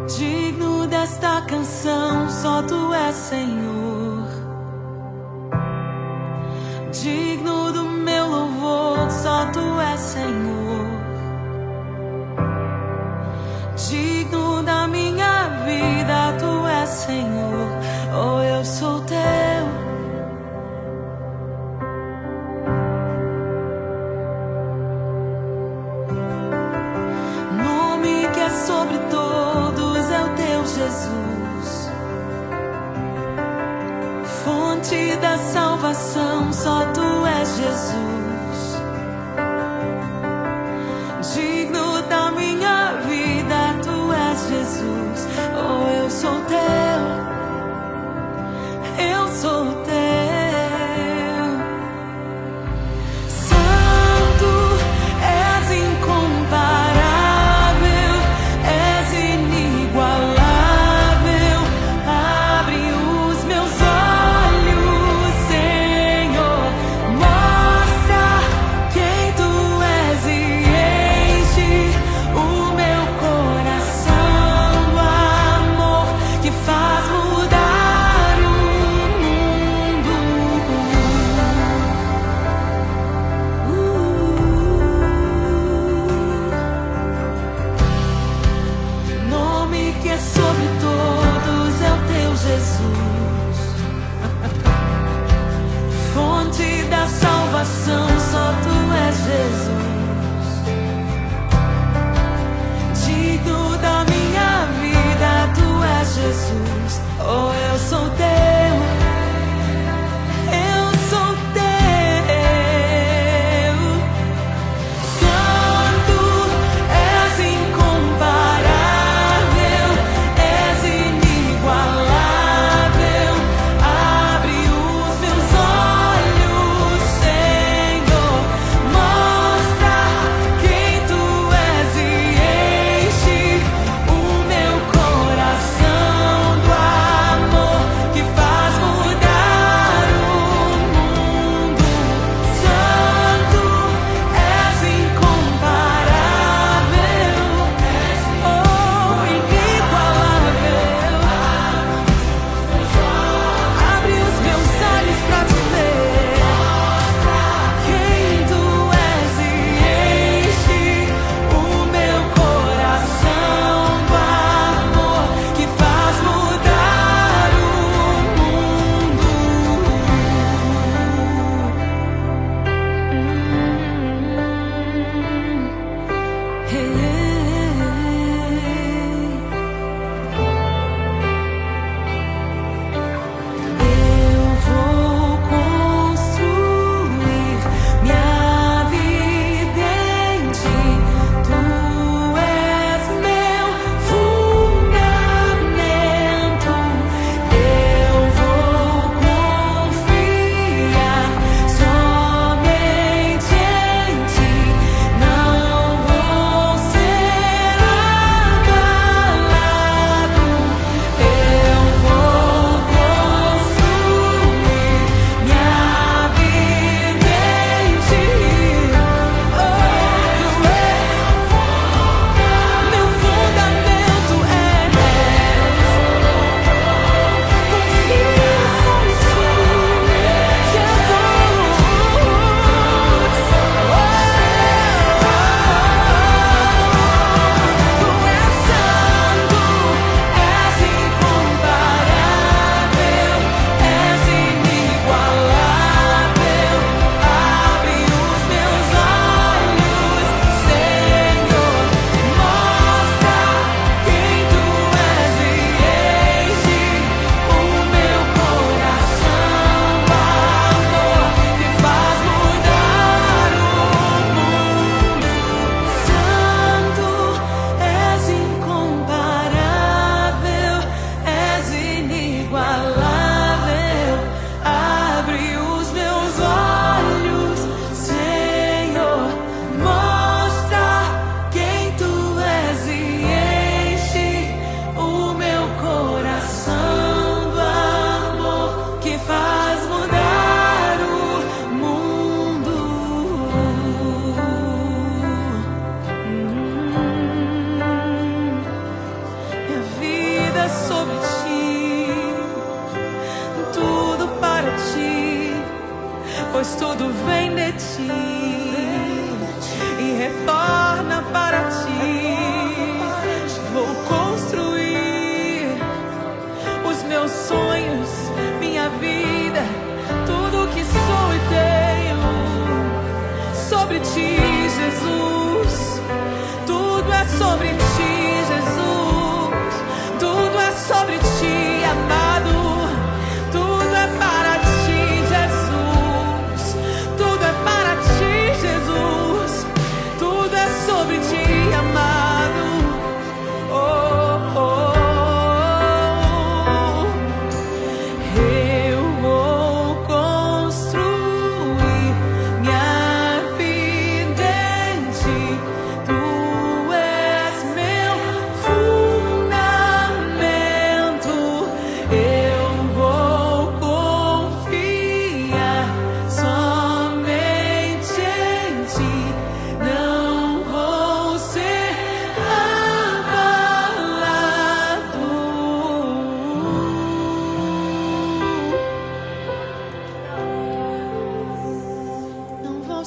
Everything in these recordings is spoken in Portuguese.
Digno desta canção, só tu és Senhor. Digno do meu louvor, só tu és Senhor. Digno da minha vida, tu és Senhor. Oh, eu sou teu. Nome que é sobre todos é o teu Jesus. Fonte da salvação, só tu és Jesus. Digno da minha vida, tu és Jesus. Oh, eu sou teu. Eu sou teu. Santo, és incomparável, és inigualável. Abre os meus olhos, Senhor. Mostra quem tu és e enche o meu coração do amor que faz mudar o mundo. Nome que é sobre todos é o teu Jesus. Fonte da salvação, só tu és Jesus. Digno da minha vida, tu és Jesus. Oh, eu sou teu. Eu sou teu. Santo, és incomparável, és inigualável. Abre os meus olhos, Senhor.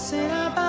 ser abalado.